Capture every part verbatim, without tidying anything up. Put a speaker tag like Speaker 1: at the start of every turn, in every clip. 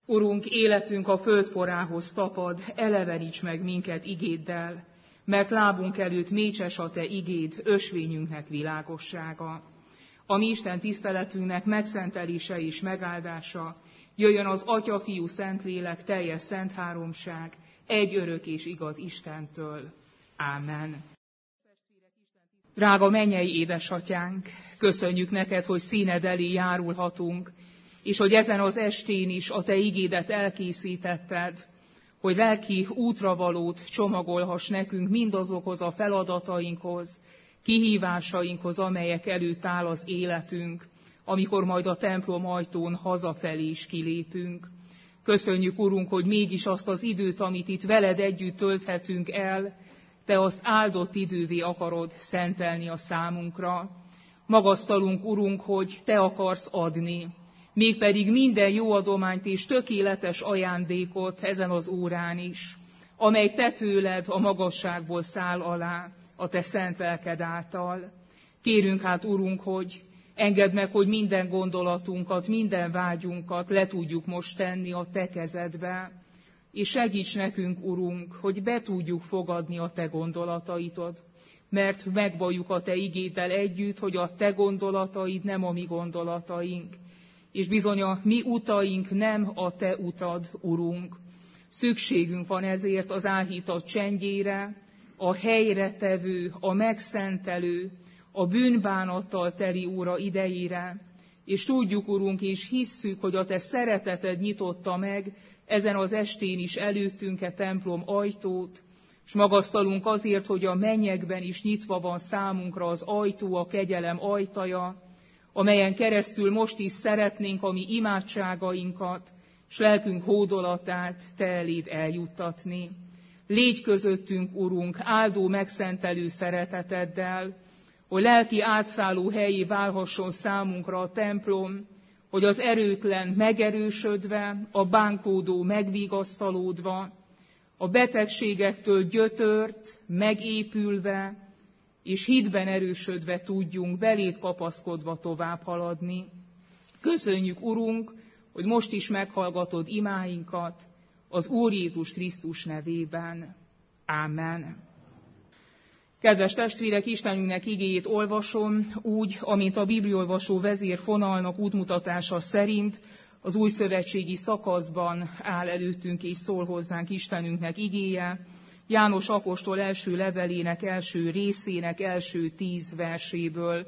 Speaker 1: Urunk, életünk a földporához tapad, eleveníts meg minket igéddel, mert lábunk előtt mécses a te igéd, ösvényünknek világossága. A mi Isten tiszteletünknek megszentelése és megáldása, jöjjön az Atya, Fiú, Szentlélek, teljes szent háromság, egy örök és igaz Istentől. Ámen. Drága mennyei édesatyánk, köszönjük neked, hogy színed elé járulhatunk, és hogy ezen az estén is a te igédet elkészítetted, hogy lelki útravalót csomagolhass nekünk mindazokhoz a feladatainkhoz, kihívásainkhoz, amelyek előtt áll az életünk, amikor majd a templom ajtón hazafelé is kilépünk. Köszönjük, Urunk, hogy mégis azt az időt, amit itt veled együtt tölthetünk el, te azt áldott idővé akarod szentelni a számunkra. Magasztalunk, Urunk, hogy te akarsz adni, mégpedig minden jó adományt és tökéletes ajándékot ezen az órán is, amely te tőled a magasságból száll alá a te szent lelked által. Kérünk hát, Urunk, hogy engedd meg, hogy minden gondolatunkat, minden vágyunkat le tudjuk most tenni a te kezedbe, és segíts nekünk, Urunk, hogy be tudjuk fogadni a te gondolataitod, mert megvalljuk a te igéddel együtt, hogy a te gondolataid nem a mi gondolataink, és bizony a mi utaink nem a te utad, Urunk. Szükségünk van ezért az áhítat csendjére, a helyre tevő, a megszentelő, a bűnbánattal teli óra idejére, és tudjuk, Urunk, és hisszük, hogy a te szereteted nyitotta meg ezen az estén is előttünk e templom ajtót, és magasztalunk azért, hogy a mennyekben is nyitva van számunkra az ajtó, a kegyelem ajtaja, amelyen keresztül most is szeretnénk a mi imádságainkat, s lelkünk hódolatát te eléd eljuttatni. Légy közöttünk, Urunk, áldó megszentelő szereteteddel, hogy lelki átszálló helyé válhasson számunkra a templom, hogy az erőtlen megerősödve, a bánkódó megvigasztalódva, a betegségektől gyötört, megépülve, és hitben erősödve tudjunk beléd kapaszkodva tovább haladni. Köszönjük, Urunk, hogy most is meghallgatod imáinkat az Úr Jézus Krisztus nevében. Ámen. Kedves testvérek, Istenünknek igéjét olvasom úgy, amint a bibliolvasó vezérfonalnak útmutatása szerint az újszövetségi szakaszban áll előttünk és szól hozzánk Istenünknek igéje, János apostol első levelének első részének első tíz verséből.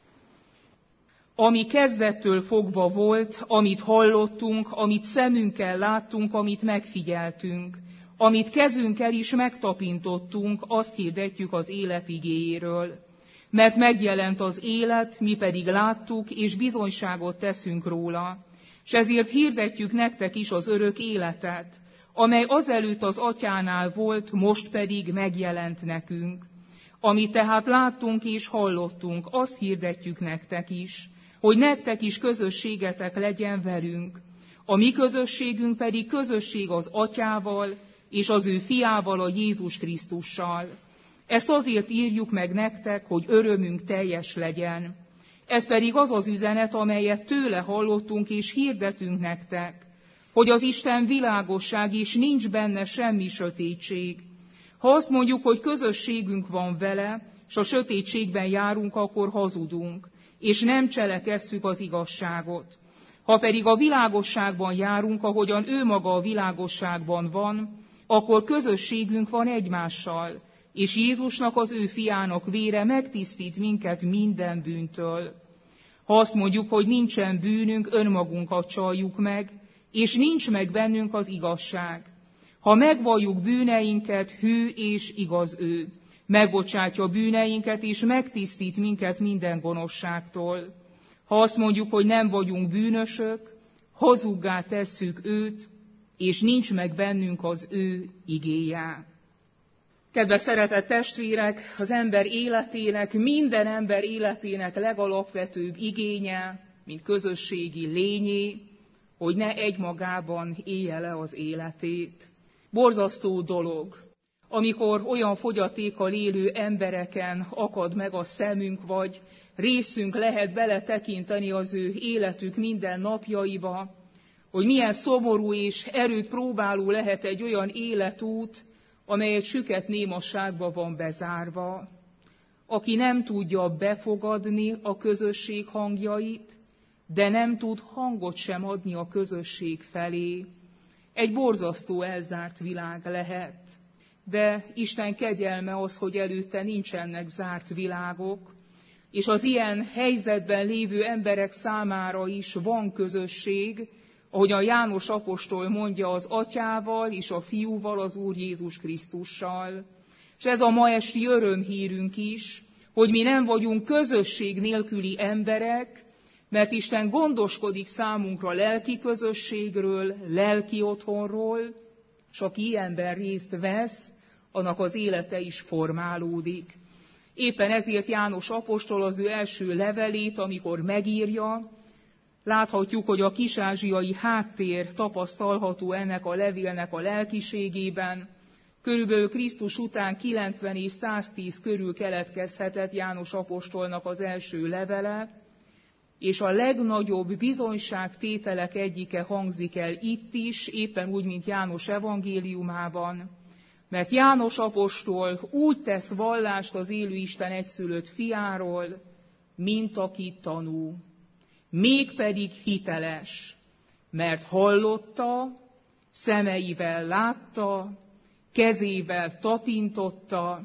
Speaker 1: Ami kezdettől fogva volt, amit hallottunk, amit szemünkkel láttunk, amit megfigyeltünk, amit kezünkkel is megtapintottunk, azt hirdetjük az élet igéjéről. Mert megjelent az élet, mi pedig láttuk, és bizonyságot teszünk róla. S ezért hirdetjük nektek is az örök életet, amely azelőtt az Atyánál volt, most pedig megjelent nekünk. Amit tehát láttunk és hallottunk, azt hirdetjük nektek is, hogy nektek is közösségetek legyen velünk. A mi közösségünk pedig közösség az Atyával és az ő fiával, a Jézus Krisztussal. Ezt azért írjuk meg nektek, hogy örömünk teljes legyen. Ez pedig az az üzenet, amelyet tőle hallottunk és hirdetünk nektek, hogy az Isten világosság és nincs benne semmi sötétség. Ha azt mondjuk, hogy közösségünk van vele, s a sötétségben járunk, akkor hazudunk, és nem cselekesszük az igazságot. Ha pedig a világosságban járunk, ahogyan ő maga a világosságban van, akkor közösségünk van egymással, és Jézusnak, az ő fiának vére megtisztít minket minden bűntől. Ha azt mondjuk, hogy nincsen bűnünk, önmagunkat csaljuk meg, és nincs meg bennünk az igazság. Ha megvalljuk bűneinket, hű és igaz ő, megbocsátja bűneinket, és megtisztít minket minden gonoszságtól. Ha azt mondjuk, hogy nem vagyunk bűnösök, hazuggá tesszük őt, és nincs meg bennünk az ő igéje. Kedves szeretett testvérek, az ember életének, minden ember életének legalapvetőbb igénye, mint közösségi lényé, hogy ne egymagában élje le az életét. Borzasztó dolog, amikor olyan fogyatékkal élő embereken akad meg a szemünk, vagy részünk lehet beletekinteni az ő életük minden napjaiba, hogy milyen szomorú és erőt próbáló lehet egy olyan életút, amely egy süket némaságba van bezárva, aki nem tudja befogadni a közösség hangjait, de nem tud hangot sem adni a közösség felé. Egy borzasztó elzárt világ lehet, de Isten kegyelme az, hogy előtte nincsenek zárt világok, és az ilyen helyzetben lévő emberek számára is van közösség, ahogy a János apostol mondja, az Atyával és a Fiúval, az Úr Jézus Krisztussal. És ez a ma esti örömhírünk is, hogy mi nem vagyunk közösség nélküli emberek, mert Isten gondoskodik számunkra lelki közösségről, lelki otthonról, és aki ilyenben részt vesz, annak az élete is formálódik. Éppen ezért János apostol az ő első levelét, amikor megírja, láthatjuk, hogy a kis-ázsiai háttér tapasztalható ennek a levélnek a lelkiségében. Körülbelül Krisztus után kilencven és száztíz körül keletkezhetett János apostolnak az első levele, és a legnagyobb bizonyságtételek egyike hangzik el itt is, éppen úgy, mint János evangéliumában, mert János apostol úgy tesz vallást az élő Isten egyszülött fiáról, mint aki tanú, mégpedig hiteles, mert hallotta, szemeivel látta, kezével tapintotta,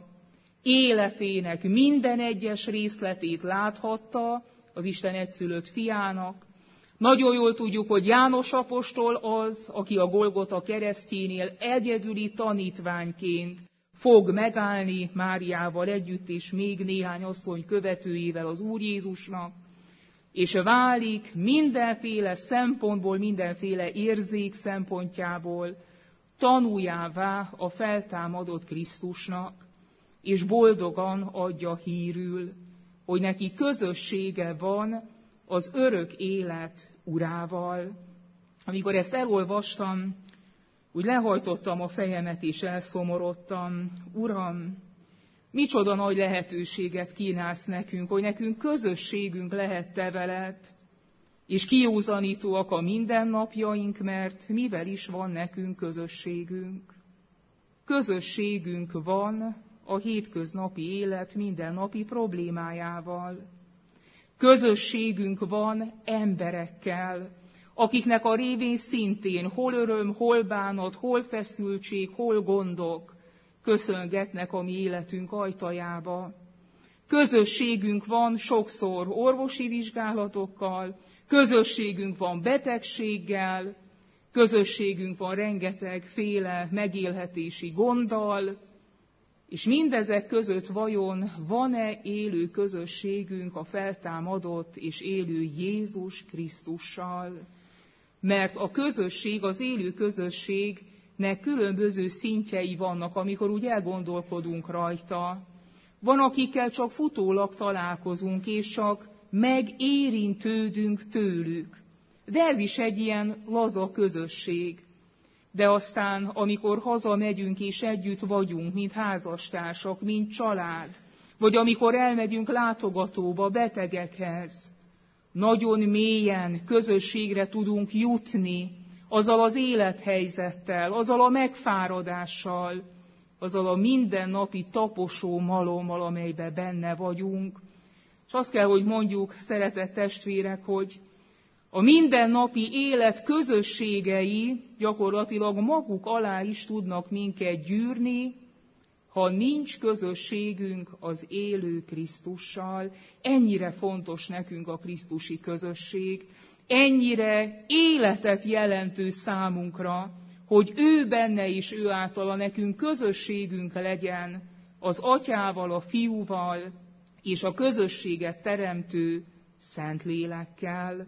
Speaker 1: életének minden egyes részletét láthatta az Isten egyszülött fiának. Nagyon jól tudjuk, hogy János apostol az, aki a Golgota keresztjénél egyedüli tanítványként fog megállni Máriával együtt, és még néhány asszony követőjével az Úr Jézusnak, és válik mindenféle szempontból, mindenféle érzék szempontjából tanuljává a feltámadott Krisztusnak, és boldogan adja hírül, hogy neki közössége van az örök élet urával. Amikor ezt elolvastam, úgy lehajtottam a fejemet és elszomorodtam. Uram, micsoda nagy lehetőséget kínálsz nekünk, hogy nekünk közösségünk lehet te veled, és kiúzanítóak a mindennapjaink, mert mivel is van nekünk közösségünk? Közösségünk van a hétköznapi élet mindennapi problémájával. Közösségünk van emberekkel, akiknek a révén szintén hol öröm, hol bánat, hol feszültség, hol gondok köszöngetnek a mi életünk ajtajába. Közösségünk van sokszor orvosi vizsgálatokkal, közösségünk van betegséggel, közösségünk van rengetegféle megélhetési gonddal, és mindezek között vajon van-e élő közösségünk a feltámadott és élő Jézus Krisztussal? Mert a közösség, az élő közösségnek különböző szintjei vannak, amikor úgy elgondolkodunk rajta. Van, akikkel csak futólag találkozunk, és csak megérintődünk tőlük. De ez is egy ilyen laza közösség. De aztán, amikor hazamegyünk és együtt vagyunk, mint házastársak, mint család, vagy amikor elmegyünk látogatóba betegekhez, nagyon mélyen közösségre tudunk jutni azzal az élethelyzettel, azzal a megfáradással, azzal a mindennapi taposó malommal, amelyben benne vagyunk. És azt kell, hogy mondjuk, szeretett testvérek, hogy a mindennapi élet közösségei gyakorlatilag maguk alá is tudnak minket gyűrni, ha nincs közösségünk az élő Krisztussal. Ennyire fontos nekünk a krisztusi közösség, ennyire életet jelentő számunkra, hogy ő benne és ő általa nekünk közösségünk legyen az Atyával, a Fiúval és a közösséget teremtő Szentlélekkel.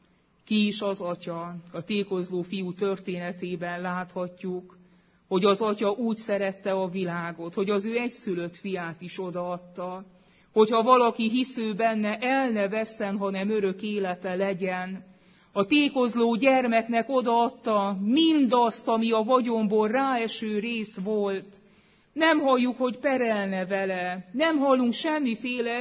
Speaker 1: Ki is az Atya? A tékozló fiú történetében láthatjuk, hogy az Atya úgy szerette a világot, hogy az ő egyszülött fiát is odaadta, hogyha valaki hisző benne, el ne vesszen, hanem örök élete legyen. A tékozló gyermeknek odaadta mindazt, ami a vagyonból ráeső rész volt. Nem halljuk, hogy perelne vele, nem hallunk semmiféle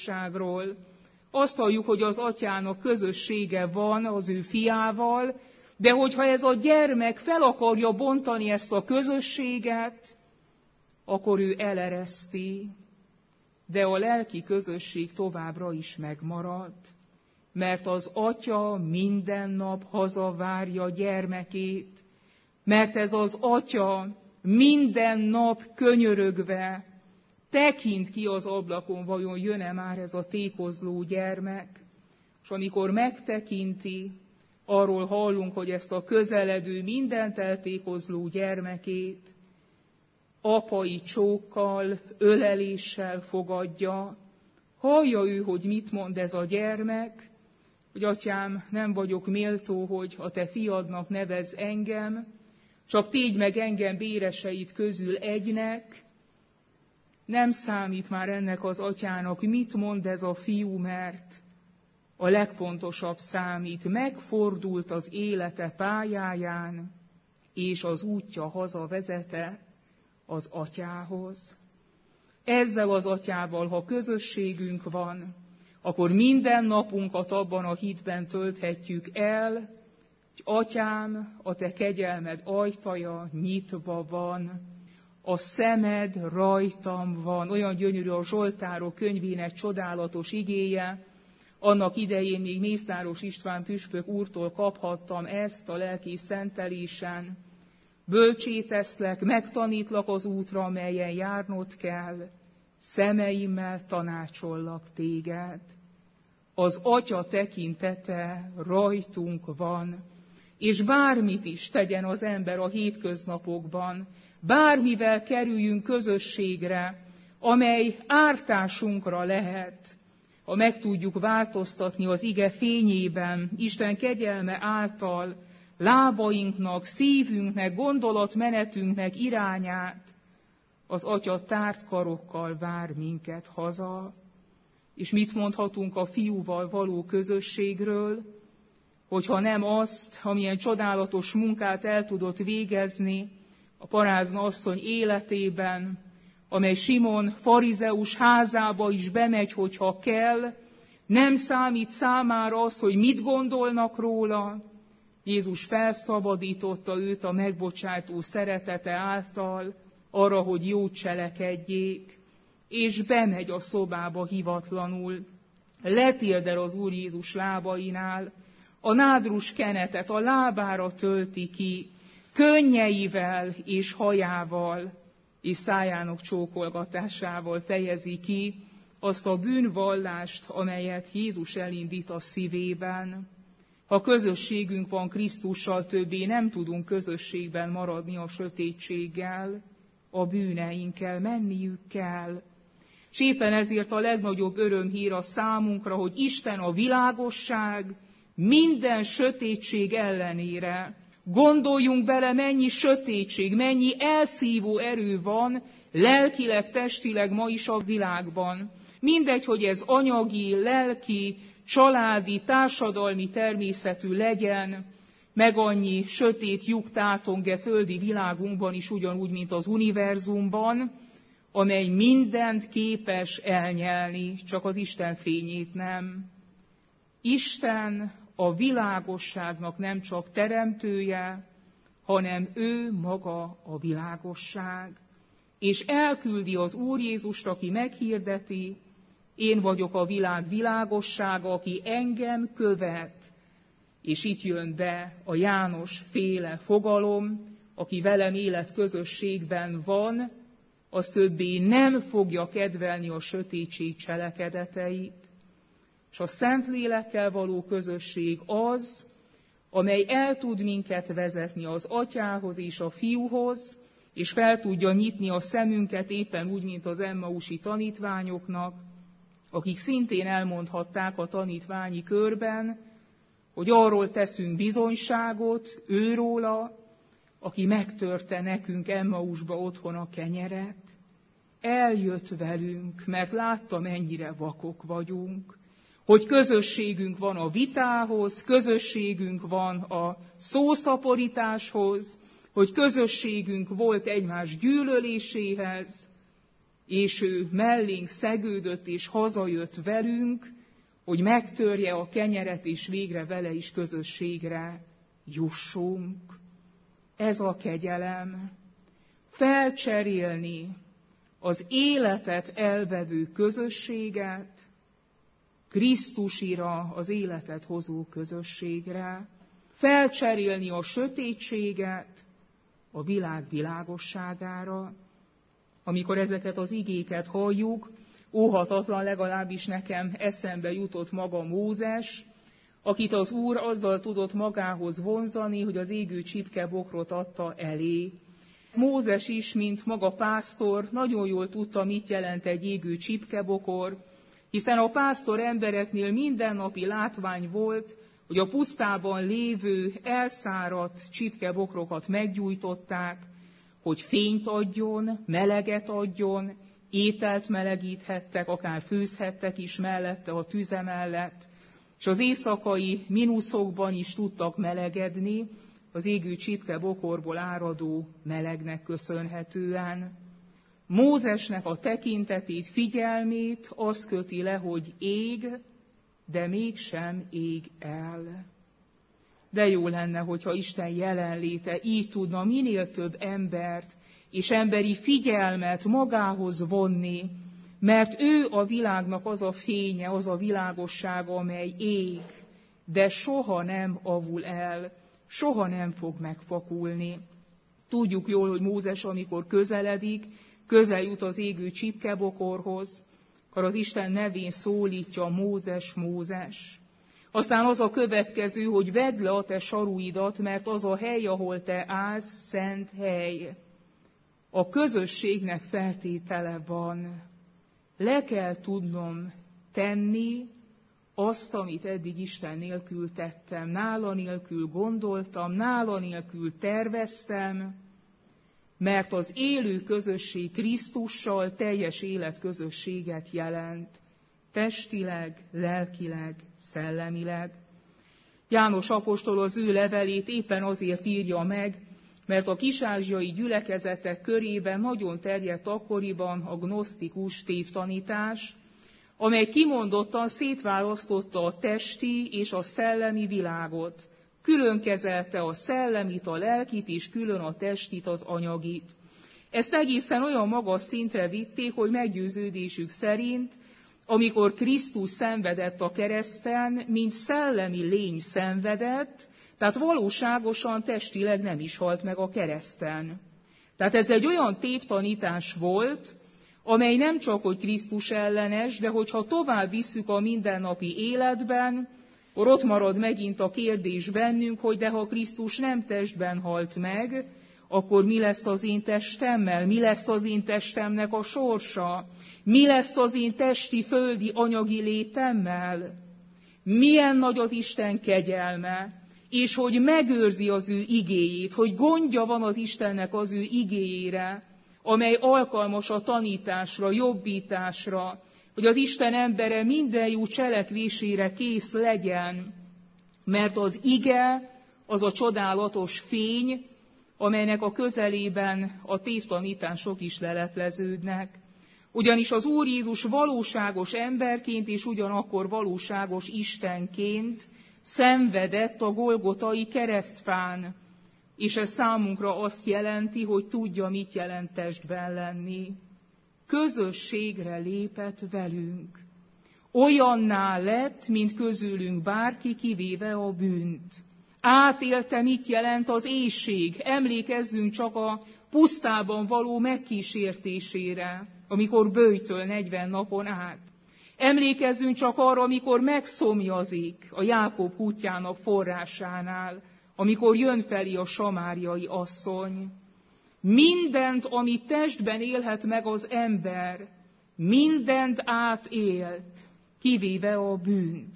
Speaker 1: erőszakosságról. Azt halljuk, hogy az Atyának közössége van az ő fiával, De hogyha ez a gyermek fel akarja bontani ezt a közösséget, akkor ő elereszti, de a lelki közösség továbbra is megmarad, mert az atya minden nap hazavárja gyermekét, mert ez az atya minden nap könyörögve tekint ki az ablakon, vajon jön-e már ez a tékozló gyermek, és amikor megtekinti, arról hallunk, hogy ezt a közeledő, mindent eltékozló gyermekét apai csókkal, öleléssel fogadja. Hallja ő, hogy mit mond ez a gyermek, hogy atyám, nem vagyok méltó, hogy a te fiadnak nevez engem, csak tégy meg engem béreseid közül egynek. Nem számít már ennek az atyának, mit mond ez a fiú, mert a legfontosabb számít. Megfordult az élete pályáján, és az útja haza vezete az atyához. Ezzel az atyával, ha közösségünk van, akkor minden napunkat abban a hitben tölthetjük el, hogy atyám, a te kegyelmed ajtaja nyitva van, a szemed rajtam van. Olyan gyönyörű a Zsoltárok könyvének csodálatos igéje. Annak idején még Mészáros István püspök úrtól kaphattam ezt a lelki szentelésen. Bölcsíteszlek, megtanítlak az útra, amelyen járnod kell, szemeimmel tanácsollak téged. Az atya tekintete rajtunk van, és bármit is tegyen az ember a hétköznapokban, bármivel kerüljünk közösségre, amely ártásunkra lehet, ha meg tudjuk változtatni az ige fényében, Isten kegyelme által lábainknak, szívünknek, gondolatmenetünknek irányát, az atya tárt karokkal vár minket haza. És mit mondhatunk a fiúval való közösségről, hogyha nem azt, amilyen csodálatos munkát el tudott végezni a parázna asszony életében, amely Simon farizeus házába is bemegy, hogyha kell, nem számít számára az, hogy mit gondolnak róla. Jézus felszabadította őt a megbocsátó szeretete által arra, hogy jót cselekedjék, és bemegy a szobába hivatlanul. Letérdel az Úr Jézus lábainál, a nádrus kenetet a lábára tölti ki, könnyeivel és hajával, és szájának csókolgatásával fejezi ki azt a bűnvallást, amelyet Jézus elindít a szívében. Ha közösségünk van Krisztussal, többé nem tudunk közösségben maradni a sötétséggel, a bűneinkkel, menniük kell. És éppen ezért a legnagyobb örömhír a számunkra, hogy Isten a világosság minden sötétség ellenére. Gondoljunk bele, mennyi sötétség, mennyi elszívó erő van lelkileg, testileg ma is a világban. Mindegy, hogy ez anyagi, lelki, családi, társadalmi természetű legyen, meg annyi sötét lyuk tátong-e földi világunkban is ugyanúgy, mint az univerzumban, amely mindent képes elnyelni, csak az Isten fényét nem. Isten a világosságnak nem csak teremtője, hanem ő maga a világosság. És elküldi az Úr Jézust, aki meghirdeti, én vagyok a világ világossága, aki engem követ. És itt jön be a János féle fogalom, aki velem életközösségben van, az többé nem fogja kedvelni a sötétség cselekedeteit. És a Szentlélekkel való közösség az, amely el tud minket vezetni az Atyához és a Fiúhoz, és fel tudja nyitni a szemünket éppen úgy, mint az emmausi tanítványoknak, akik szintén elmondhatták a tanítványi körben, hogy arról teszünk bizonyságot, őróla, aki megtörte nekünk Emmausba otthon a kenyeret. Eljött velünk, mert látta, mennyire vakok vagyunk, hogy közösségünk van a vitához, közösségünk van a szószaporításhoz, hogy közösségünk volt egymás gyűlöléséhez, és ő mellénk szegődött és hazajött velünk, hogy megtörje a kenyeret, és végre vele is közösségre jussunk. Ez a kegyelem. Felcserélni az életet elvevő közösséget Krisztusira, az életet hozó közösségre. Felcserélni a sötétséget a világ világosságára. Amikor ezeket az igéket halljuk, óhatatlan, legalábbis nekem eszembe jutott maga Mózes, akit az Úr azzal tudott magához vonzani, hogy az égő csipkebokrot adta elé. Mózes is, mint maga pásztor, nagyon jól tudta, mit jelent egy égő csipkebokor, hiszen a pásztor embereknél mindennapi látvány volt, hogy a pusztában lévő, elszáradt csipkebokrokat meggyújtották, hogy fényt adjon, meleget adjon, ételt melegíthettek, akár főzhettek is mellette a tüze mellett, és az éjszakai mínuszokban is tudtak melegedni, az égő csipkebokorból áradó melegnek köszönhetően. Mózesnek a tekintetét, figyelmét az köti le, hogy ég, de mégsem ég el. De jó lenne, hogyha Isten jelenléte így tudna minél több embert és emberi figyelmet magához vonni, mert ő a világnak az a fénye, az a világossága, amely ég, de soha nem avul el, soha nem fog megfakulni. Tudjuk jól, hogy Mózes, amikor közeledik, közel jut az égő csipkebokorhoz, akkor az Isten nevén szólítja: Mózes, Mózes. Aztán az a következő, hogy vedd le a te saruidat, mert az a hely, ahol te állsz, szent hely. A közösségnek feltétele van. Le kell tudnom tenni azt, amit eddig Isten nélkül tettem. Nála nélkül gondoltam, nála nélkül terveztem, mert az élő közösség Krisztussal teljes életközösséget jelent. Testileg, lelkileg, szellemileg. János apostol az ő levelét éppen azért írja meg, mert a kis-ázsiai gyülekezetek körében nagyon terjedt akkoriban a gnosztikus tévtanítás, amely kimondottan szétválasztotta a testi és a szellemi világot. Külön kezelte a szellemit, a lelkit, és külön a testit, az anyagit. Ezt egészen olyan magas szintre vitték, hogy meggyőződésük szerint, amikor Krisztus szenvedett a kereszten, mint szellemi lény szenvedett, tehát valóságosan testileg nem is halt meg a kereszten. Tehát ez egy olyan tévtanítás volt, amely nem csak hogy Krisztus ellenes, de hogyha tovább visszük a mindennapi életben, akkor ott marad megint a kérdés bennünk, hogy de ha Krisztus nem testben halt meg, akkor mi lesz az én testemmel? Mi lesz az én testemnek a sorsa? Mi lesz az én testi, földi, anyagi létemmel? Milyen nagy az Isten kegyelme, és hogy megőrzi az ő igéjét, hogy gondja van az Istennek az ő igéjére, amely alkalmas a tanításra, jobbításra, hogy az Isten embere minden jó cselekvésére kész legyen, mert az ige az a csodálatos fény, amelynek a közelében a tévtanítások is lelepleződnek. Ugyanis az Úr Jézus valóságos emberként és ugyanakkor valóságos Istenként szenvedett a golgotai keresztfán, és ez számunkra azt jelenti, hogy tudja, mit jelent testben lenni. Közösségre lépett velünk. Olyanná lett, mint közülünk bárki, kivéve a bűnt. Átélte, mit jelent az éhség. Emlékezzünk csak a pusztában való megkísértésére, amikor böjtöl negyven napon át. Emlékezzünk csak arra, amikor megszomjazik a Jákob kutyának forrásánál, amikor jön felé a samáriai asszony. Mindent, ami testben élhet meg az ember, mindent átélt, kivéve a bűnt.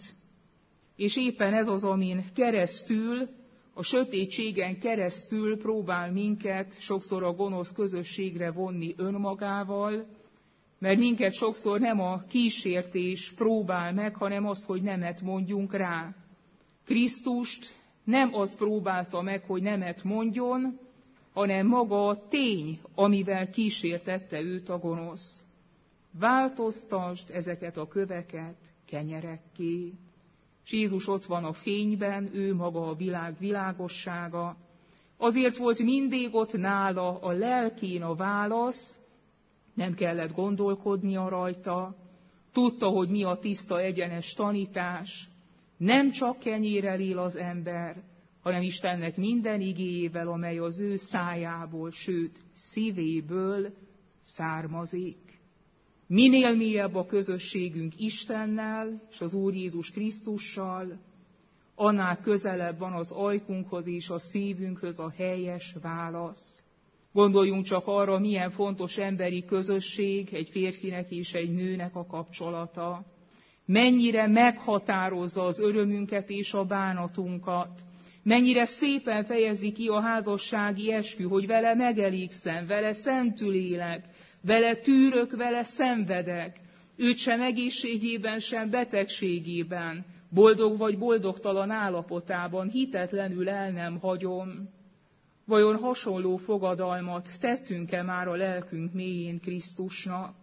Speaker 1: És éppen ez az, amin keresztül, a sötétségen keresztül próbál minket sokszor a gonosz közösségre vonni önmagával, mert minket sokszor nem a kísértés próbál meg, hanem az, hogy nemet mondjunk rá. Krisztust nem az próbálta meg, hogy nemet mondjon, hanem maga a tény, amivel kísértette őt a gonosz. Változtasd ezeket a köveket kenyerekké. És Jézus ott van a fényben, ő maga a világ világossága. Azért volt mindig ott nála a lelkén a válasz, nem kellett gondolkodnia rajta, tudta, hogy mi a tiszta egyenes tanítás. Nem csak kenyérrel él az ember, hanem Istennek minden igéjével, amely az ő szájából, sőt, szívéből származik. Minél mélyebb a közösségünk Istennel és az Úr Jézus Krisztussal, annál közelebb van az ajkunkhoz és a szívünkhöz a helyes válasz. Gondoljunk csak arra, milyen fontos emberi közösség egy férfinek és egy nőnek a kapcsolata. Mennyire meghatározza az örömünket és a bánatunkat. Mennyire szépen fejezi ki a házassági eskü, hogy vele megelégszem, vele szentül élek, vele tűrök, vele szenvedek. Őt sem egészségében, sem betegségében, boldog vagy boldogtalan állapotában hitetlenül el nem hagyom. Vajon hasonló fogadalmat tettünk-e már a lelkünk mélyén Krisztusnak?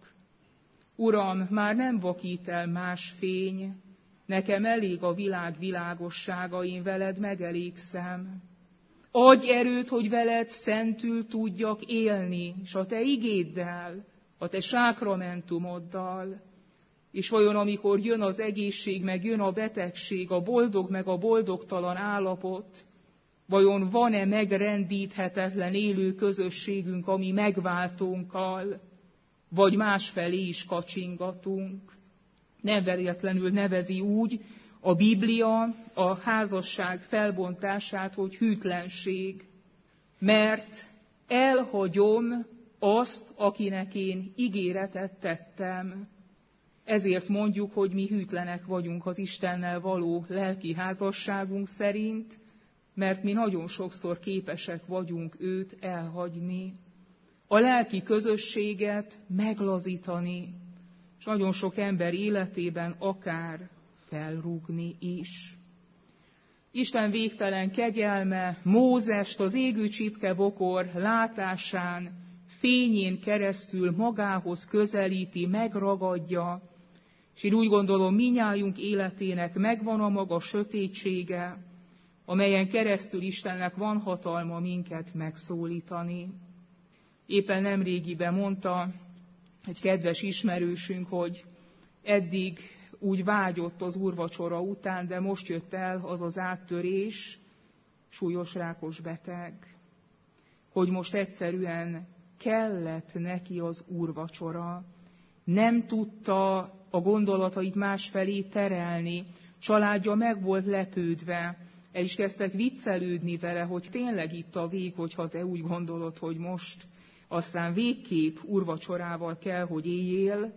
Speaker 1: Uram, már nem vakít el más fény, nekem elég a világ világossága, én veled megelégszem. Adj erőt, hogy veled szentül tudjak élni, és a te igéddel, a te sákramentumoddal. És vajon amikor jön az egészség, meg jön a betegség, a boldog meg a boldogtalan állapot, vajon van-e megrendíthetetlen élő közösségünk, ami megváltónkkal, vagy másfelé is kacsingatunk? Nem véletlenül nevezi úgy a Biblia a házasság felbontását, hogy hűtlenség, mert elhagyom azt, akinek én ígéretet tettem. Ezért mondjuk, hogy mi hűtlenek vagyunk az Istennel való lelki házasságunk szerint, mert mi nagyon sokszor képesek vagyunk őt elhagyni, a lelki közösséget meglazítani, és nagyon sok ember életében akár felrúgni is. Isten végtelen kegyelme Mózest az égő csipkebokor látásán, fényén keresztül magához közelíti, megragadja, és én úgy gondolom, mindnyájunk életének megvan a maga sötétsége, amelyen keresztül Istennek van hatalma minket megszólítani. Éppen nemrégiben mondta egy kedves ismerősünk, hogy eddig úgy vágyott az úrvacsora után, de most jött el az az áttörés, súlyos rákos beteg, hogy most egyszerűen kellett neki az úrvacsora. Nem tudta a gondolatait másfelé terelni, családja meg volt lepődve, el is kezdtek viccelődni vele, hogy tényleg itt a vég, hogyha te úgy gondolod, hogy most aztán végképp úrvacsorával kell, hogy éljél,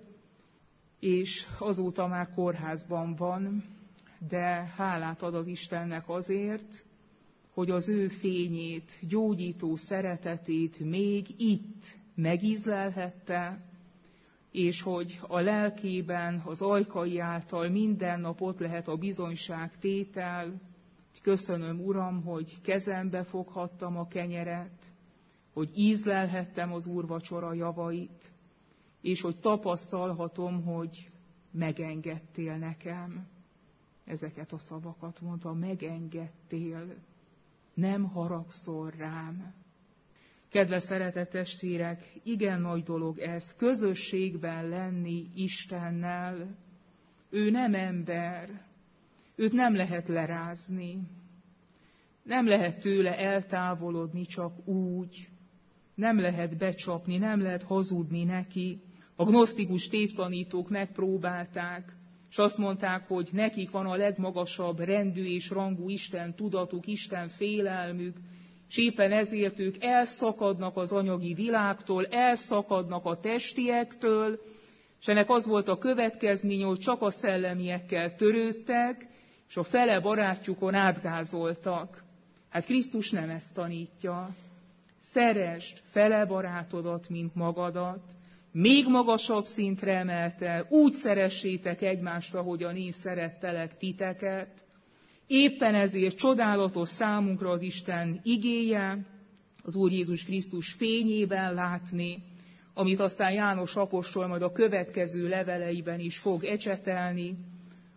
Speaker 1: és azóta már kórházban van, de hálát ad az Istennek azért, hogy az ő fényét, gyógyító szeretetét még itt megízlelhette, és hogy a lelkében, az ajkai által minden nap ott lehet a bizonyságtétel. Köszönöm, Uram, hogy kezembe foghattam a kenyeret, hogy ízlelhettem az úrvacsora javait, és hogy tapasztalhatom, hogy megengedtél nekem. Ezeket a szavakat mondta, megengedtél, nem haragszol rám. Kedves szeretett testvérek, igen nagy dolog ez, közösségben lenni Istennel. Ő nem ember, őt nem lehet lerázni, nem lehet tőle eltávolodni csak úgy, nem lehet becsapni, nem lehet hazudni neki. A gnosztikus tévtanítók megpróbálták, és azt mondták, hogy nekik van a legmagasabb rendű és rangú Isten tudatuk, Isten félelmük, és éppen ezért ők elszakadnak az anyagi világtól, elszakadnak a testiektől, és ennek az volt a következménye, hogy csak a szellemiekkel törődtek, és a fele barátjukon átgázoltak. Hát Krisztus nem ezt tanítja. Szeresd fele barátodat, mint magadat, még magasabb szintre emelte, úgy szeressétek egymást, ahogyan én szerettelek titeket. Éppen ezért csodálatos számunkra az Isten igéje, az Úr Jézus Krisztus fényében látni, amit aztán János apostol majd a következő leveleiben is fog ecsetelni,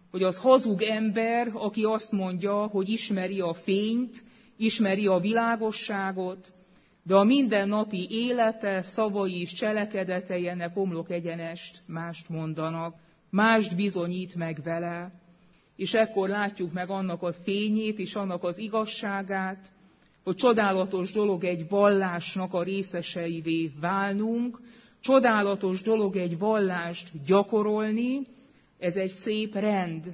Speaker 1: hogy az hazug ember, aki azt mondja, hogy ismeri a fényt, ismeri a világosságot, de a mindennapi élete, szavai és cselekedetei ennek homlok egyenest mást mondanak, mást bizonyít meg vele. És ekkor látjuk meg annak a fényét és annak az igazságát, hogy csodálatos dolog egy vallásnak a részeseivé válnunk, csodálatos dolog egy vallást gyakorolni, ez egy szép rend,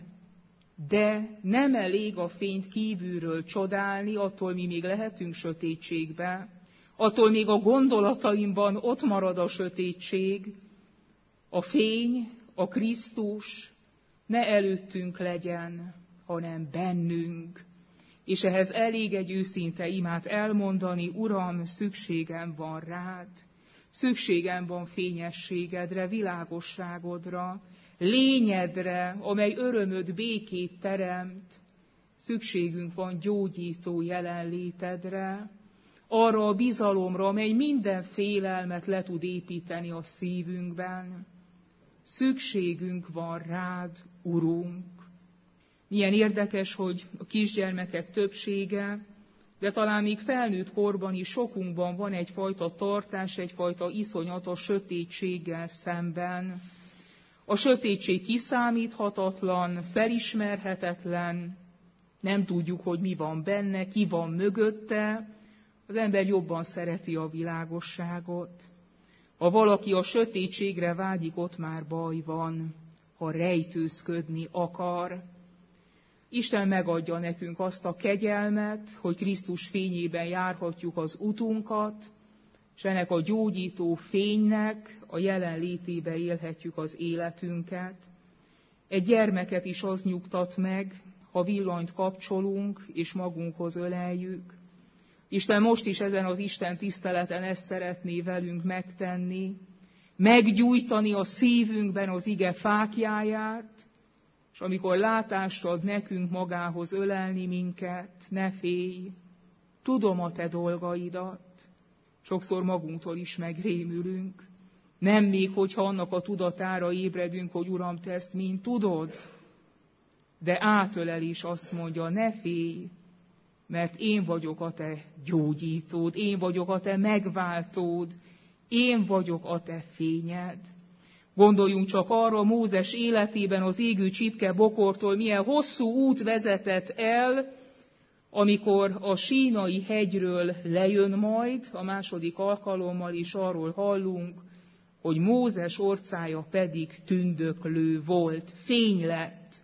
Speaker 1: de nem elég a fényt kívülről csodálni, attól mi még lehetünk sötétségbe, attól még a gondolataimban ott marad a sötétség, a fény, a Krisztus ne előttünk legyen, hanem bennünk. És ehhez elég egy őszinte imát elmondani, Uram, szükségem van rád, szükségem van fényességedre, világosságodra, lényedre, amely örömöd, békét teremt, szükségünk van gyógyító jelenlétedre, arra a bizalomra, amely minden félelmet le tud építeni a szívünkben. Szükségünk van rád, Urunk. Milyen érdekes, hogy a kisgyermekek többsége, de talán még felnőtt korban is sokunkban van egyfajta tartás, egyfajta iszonyat a sötétséggel szemben. A sötétség kiszámíthatatlan, felismerhetetlen, nem tudjuk, hogy mi van benne, ki van mögötte. Az ember jobban szereti a világosságot. Ha valaki a sötétségre vágyik, ott már baj van, ha rejtőzködni akar. Isten megadja nekünk azt a kegyelmet, hogy Krisztus fényében járhatjuk az utunkat, és ennek a gyógyító fénynek a jelenlétébe élhetjük az életünket. Egy gyermeket is az nyugtat meg, ha villanyt kapcsolunk és magunkhoz öleljük. Isten most is ezen az Isten tiszteleten ezt szeretné velünk megtenni, meggyújtani a szívünkben az ige fáklyáját, és amikor látást ad nekünk magához ölelni minket, ne félj, tudom a te dolgaidat. Sokszor magunktól is megrémülünk. Nem még, hogyha annak a tudatára ébredünk, hogy Uram, te ezt mind tudod, de átölel is azt mondja, ne félj, mert én vagyok a te gyógyítód, én vagyok a te megváltód, én vagyok a te fényed. Gondoljunk csak arra, Mózes életében az égő csipke bokortól milyen hosszú út vezetett el, amikor a Sínai hegyről lejön majd, a második alkalommal is arról hallunk, hogy Mózes orcája pedig tündöklő volt, fény lett.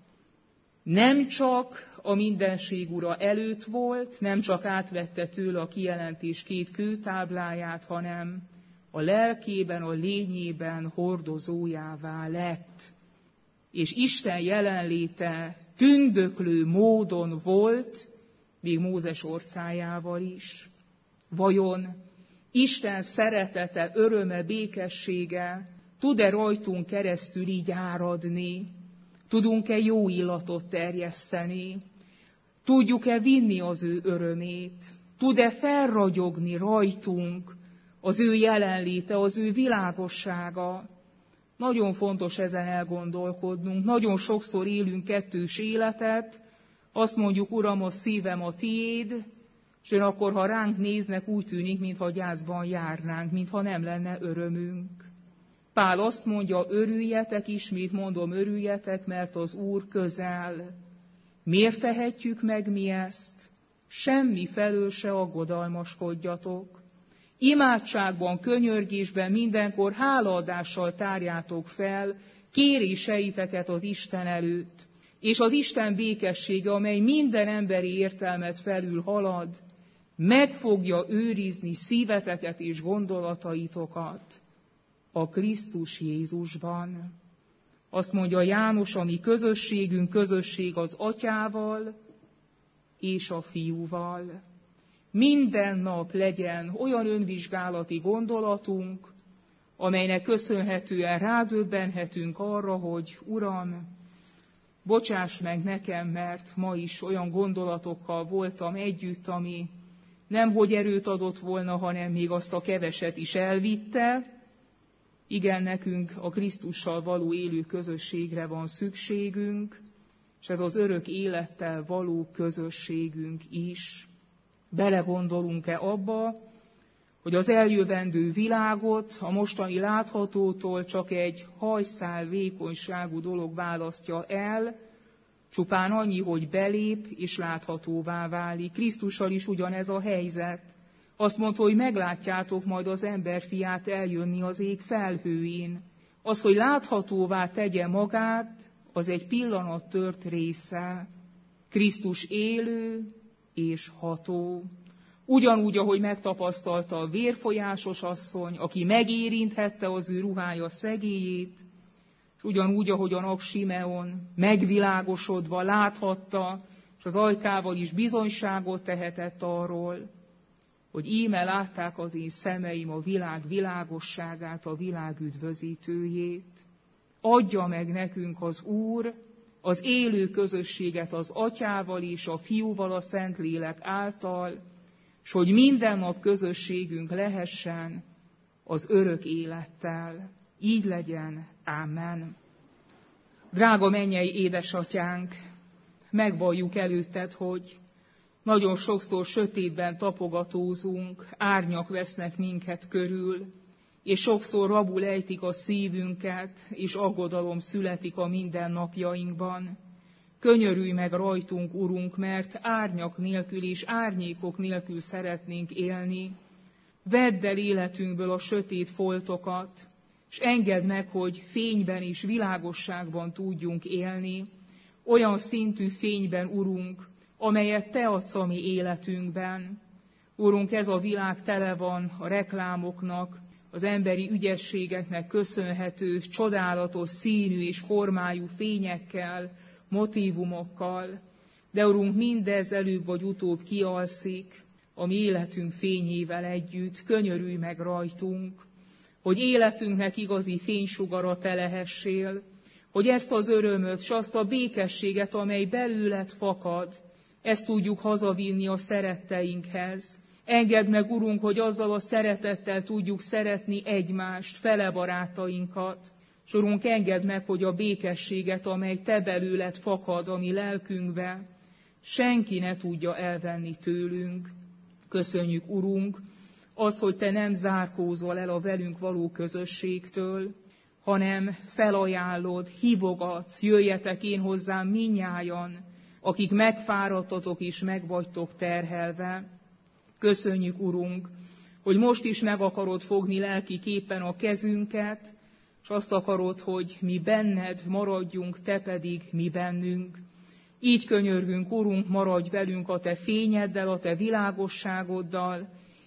Speaker 1: Nem csak a mindenség ura előtt volt, nem csak átvette tőle a kijelentés két kőtábláját, hanem a lelkében, a lényében hordozójává lett. És Isten jelenléte tündöklő módon volt, még Mózes orcájával is. Vajon Isten szeretete, öröme, békessége tud-e rajtunk keresztül így áradni? Tudunk-e jó illatot terjeszteni? Tudjuk-e vinni az ő örömét? Tud-e felragyogni rajtunk az ő jelenléte, az ő világossága? Nagyon fontos ezen elgondolkodnunk. Nagyon sokszor élünk kettős életet, azt mondjuk, Uram, a szívem a tiéd, és ön akkor, ha ránk néznek, úgy tűnik, mintha gyászban járnánk, mintha nem lenne örömünk. Pál azt mondja, örüljetek, ismét mondom, örüljetek, mert az Úr közel. Miért tehetjük meg mi ezt? Semmi felől se aggodalmaskodjatok. Imádságban, könyörgésben mindenkor hálaadással tárjátok fel kéréseiteket az Isten előtt, és az Isten békessége, amely minden emberi értelmet felül halad, meg fogja őrizni szíveteket és gondolataitokat a Krisztus Jézusban. Azt mondja János, a mi közösségünk közösség az Atyával és a Fiúval. Minden nap legyen olyan önvizsgálati gondolatunk, amelynek köszönhetően rádöbbenhetünk arra, hogy Uram, bocsáss meg nekem, mert ma is olyan gondolatokkal voltam együtt, ami nem hogy erőt adott volna, hanem még azt a keveset is elvitte. Igen, nekünk a Krisztussal való élő közösségre van szükségünk, és ez az örök élettel való közösségünk is. Belegondolunk-e abba, hogy az eljövendő világot a mostani láthatótól csak egy hajszál vékonyságú dolog választja el, csupán annyi, hogy belép és láthatóvá válik. Krisztussal is ugyanez a helyzet. Azt mondta, hogy meglátjátok majd az emberfiát eljönni az ég felhőin. Az, hogy láthatóvá tegye magát, az egy pillanat tört része. Krisztus élő és ható. Ugyanúgy, ahogy megtapasztalta a vérfolyásos asszony, aki megérinthette az ő ruhája szegélyét, és ugyanúgy, ahogy a nap Simeon megvilágosodva láthatta, és az ajkával is bizonyságot tehetett arról, hogy íme látták az én szemeim a világ világosságát, a világ üdvözítőjét. Adja meg nekünk az Úr az élő közösséget az Atyával és a Fiúval, a Szentlélek által, s hogy minden nap közösségünk lehessen az örök élettel. Így legyen. Ámen. Drága mennyei édesatyánk, megvalljuk előtted, hogy nagyon sokszor sötétben tapogatózunk, árnyak vesznek minket körül, és sokszor rabul ejtik a szívünket, és aggodalom születik a mindennapjainkban. Könyörülj meg rajtunk, Urunk, mert árnyak nélkül és árnyékok nélkül szeretnénk élni. Vedd el életünkből a sötét foltokat, és engedd meg, hogy fényben és világosságban tudjunk élni, olyan szintű fényben, Urunk, amelyet Te adsz a mi életünkben. Urunk, ez a világ tele van a reklámoknak, az emberi ügyességeknek köszönhető, csodálatos színű és formájú fényekkel, motívumokkal, de Urunk, mindez előbb vagy utóbb kialszik a mi életünk fényével együtt. Könyörülj meg rajtunk, hogy életünknek igazi fénysugara te lehessél, hogy ezt az örömöt, s azt a békességet, amely belőled fakad, ezt tudjuk hazavinni a szeretteinkhez. Engedd meg, Urunk, hogy azzal a szeretettel tudjuk szeretni egymást, fele barátainkat. S Urunk, engedd meg, hogy a békességet, amely te belőled fakad a mi lelkünkbe, senki ne tudja elvenni tőlünk. Köszönjük, Urunk, az, hogy te nem zárkózol el a velünk való közösségtől, hanem felajánlod, hívogatsz, jöjjetek én hozzám minnyájan, akik megfáradtatok és meg vagytok terhelve. Köszönjük, Urunk, hogy most is meg akarod fogni lelki képen a kezünket, és azt akarod, hogy mi benned maradjunk, te pedig mi bennünk. Így könyörgünk, Urunk, maradj velünk a te fényeddel, a te világosságoddal,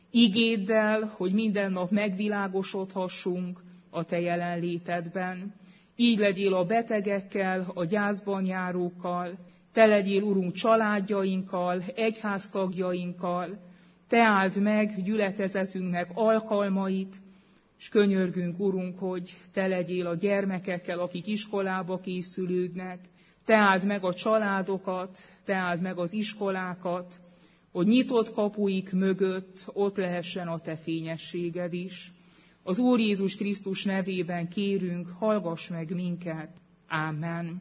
Speaker 1: igéddel, hogy minden nap megvilágosodhassunk a te jelenlétedben. Így legyél a betegekkel, a gyászban járókkal, te legyél, Urunk, családjainkkal, egyháztagjainkkal, te áld meg gyülekezetünknek alkalmait, és könyörgünk, Urunk, hogy te legyél a gyermekekkel, akik iskolába készülődnek, te áld meg a családokat, te áld meg az iskolákat, hogy nyitott kapuik mögött ott lehessen a te fényességed is. Az Úr Jézus Krisztus nevében kérünk, hallgass meg minket. Ámen.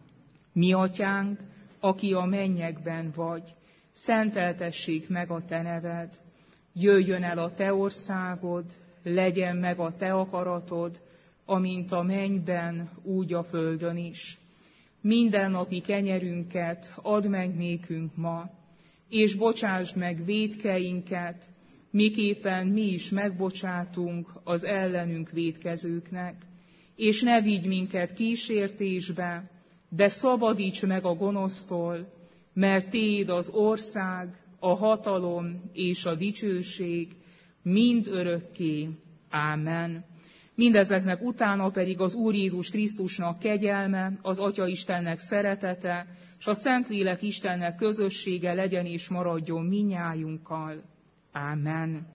Speaker 1: Mi atyánk, aki a mennyekben vagy, szenteltessék meg a te neved. Jöjjön el a te országod, legyen meg a te akaratod, amint a mennyben, úgy a földön is. Mindennapi kenyerünket add meg nékünk ma, és bocsásd meg vétkeinket, miképpen mi is megbocsátunk az ellenünk vétkezőknek. És ne vigy minket kísértésbe, de szabadíts meg a gonosztól, mert Téd az ország, a hatalom és a dicsőség mind örökké. Ámen. Mindezeknek utána pedig az Úr Jézus Krisztusnak kegyelme, az Atya Istennek szeretete, és a Szentlélek Istennek közössége legyen és maradjon minnyájunkkal. Ámen.